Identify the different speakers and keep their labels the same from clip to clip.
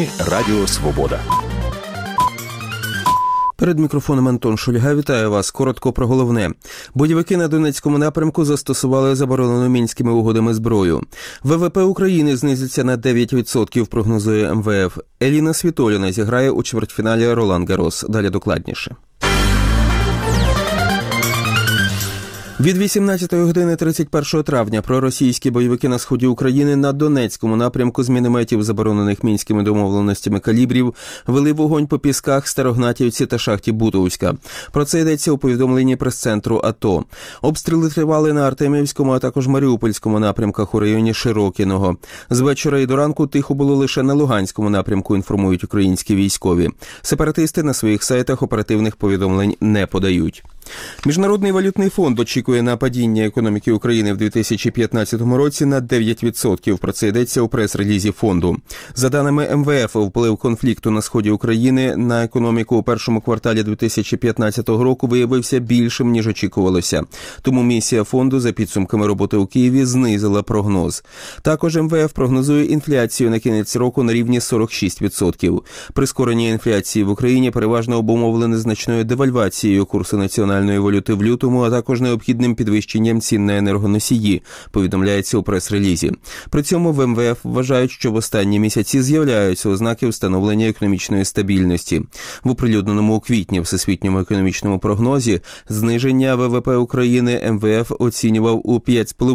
Speaker 1: Новини Радіо Свобода.
Speaker 2: Перед мікрофоном Антон Шульга. Вітаю вас. Коротко про головне. Бойовики на Донецькому напрямку застосували заборонену Мінськими угодами зброю. ВВП України знизиться на 9%, прогнозує МВФ. Еліна Світоліна зіграє у чвертьфіналі Ролан-Гаррос. Далі докладніше. Від 18 години 31 травня проросійські бойовики на сході України на Донецькому напрямку з мінометів, заборонених Мінськими домовленостями калібрів, вели вогонь по Пісках, Старогнатівці та шахті Бутовська. Про це йдеться у повідомленні прес-центру АТО. Обстріли тривали на Артемівському, а також Маріупольському напрямках у районі Широкіного. З вечора і до ранку тихо було лише на Луганському напрямку, інформують українські військові. Сепаратисти на своїх сайтах оперативних повідомлень не подають. Міжнародний валютний фонд очікує на падіння економіки України в 2015 році на 9%. Про це йдеться у прес-релізі фонду. За даними МВФ, вплив конфлікту на сході України на економіку у першому кварталі 2015 року виявився більшим, ніж очікувалося. Тому місія фонду за підсумками роботи у Києві знизила прогноз. Також МВФ прогнозує інфляцію на кінець року на рівні 46%. Прискорення інфляції в Україні переважно обумовлене значною девальвацією курсу національної валюти в лютому, а також необхідним підвищенням цін на енергоносії, повідомляється у прес-релізі. При цьому в МВФ вважають, що в останні місяці з'являються ознаки встановлення економічної стабільності. В оприлюдненому у квітні Всесвітньому економічному прогнозі зниження ВВП України МВФ оцінював у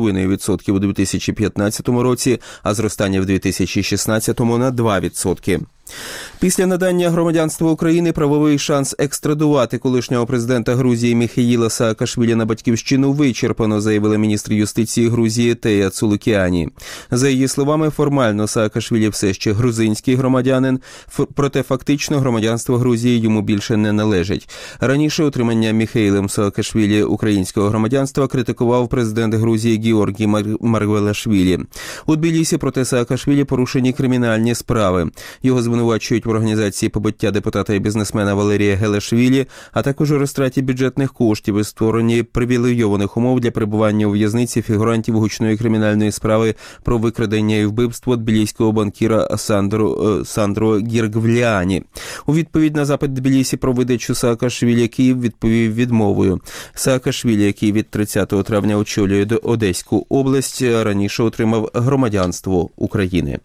Speaker 2: 5,5% у 2015 році, а зростання в 2016 на 2%. Після надання громадянства України правовий шанс екстрадувати колишнього президента Грузії Міхеїла Саакашвілі на батьківщину вичерпано, заявила міністр юстиції Грузії Тея Цулукіані. За її словами, формально Саакашвілі все ще грузинський громадянин, проте фактично громадянство Грузії йому більше не належить. Раніше отримання Міхеїлем Саакашвілі українського громадянства критикував президент Грузії Георгій Маргвелашвілі. У Тбілісі проти Саакашвілі порушені кримінальні справи. Його звинувачують в організації побиття депутата і бізнесмена Валерія Гелашвілі, а також у розтраті бюджетних коштів і створенні привілейованих умов для перебування у в'язниці фігурантів гучної кримінальної справи про викрадення і вбивство тбіліського банкіра Сандро Гіргвліані. У відповідь на запит Тбілісі про видачу Саакашвілі Київ відповів відмовою. Саакашвілі, який від 30 травня очолює Одеську область, раніше отримав громадянство України.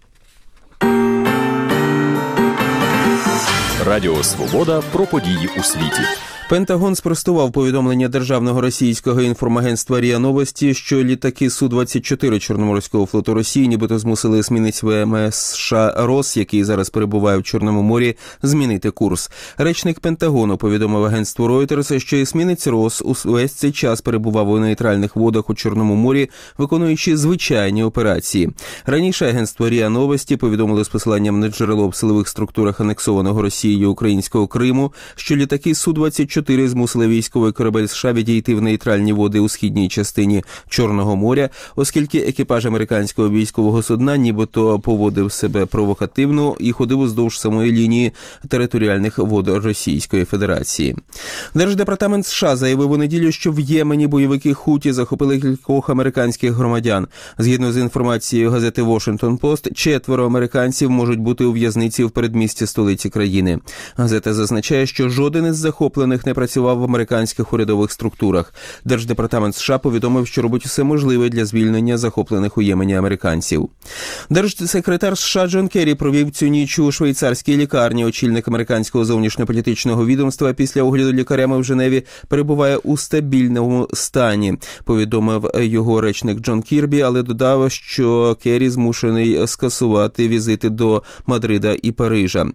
Speaker 1: Радіо Свобода про події у світі.
Speaker 2: Пентагон спростував повідомлення державного російського інформагентства РІА Новості, що літаки Су-24 Чорноморського флоту Росії нібито змусили есмінець ВМС США «Рос», який зараз перебуває в Чорному морі, змінити курс. Речник Пентагону повідомив агентству Reuters, що есмінець «Рос» увесь цей час перебував у нейтральних водах у Чорному морі, виконуючи звичайні операції. Раніше агентство РІА Новості повідомило з посиланням на джерело в силових структурах анексованого Росією українського Криму, що літаки Су-24 змусили військовий корабель США відійти в нейтральні води у східній частині Чорного моря, оскільки екіпаж американського військового судна нібито поводив себе провокативно і ходив уздовж самої лінії територіальних вод Російської Федерації. Держдепартамент США заявив у неділю, що в Ємені бойовики Хуті захопили кількох американських громадян. Згідно з інформацією газети Washington Post, 4 американців можуть бути у в'язниці в передмісті столиці країни. Газета зазначає, що жоден із захоплених не працював в американських урядових структурах. Держдепартамент США повідомив, що робить усе можливе для звільнення захоплених у Ємені американців. Держсекретар США Джон Керрі провів цю ніч у швейцарській лікарні. Очільник американського зовнішньополітичного відомства після огляду лікарями в Женеві перебуває у стабільному стані, повідомив його речник Джон Кірбі, але додав, що Керрі змушений скасувати візити до Мадрида і Парижа.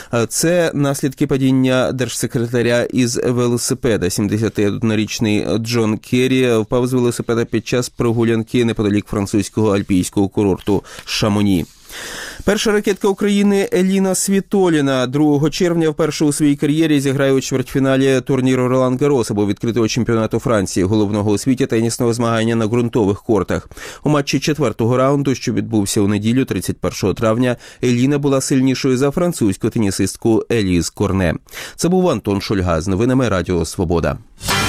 Speaker 2: Це наслідки падіння держсекретаря із велосипеда. 71-річний Джон Керрі впав з велосипеда під час прогулянки неподалік французького альпійського курорту Шамоні. Перша ракетка України Еліна Світоліна 2 червня вперше у своїй кар'єрі зіграє у чвертьфіналі турніру Ролан-Гаррос або відкритого чемпіонату Франції, головного у світі тенісного змагання на ґрунтових кортах. У матчі 4-го раунду, що відбувся у неділю 31 травня, Еліна була сильнішою за французьку тенісистку Еліз Корне. Це був Антон Шульга з новинами Радіо Свобода.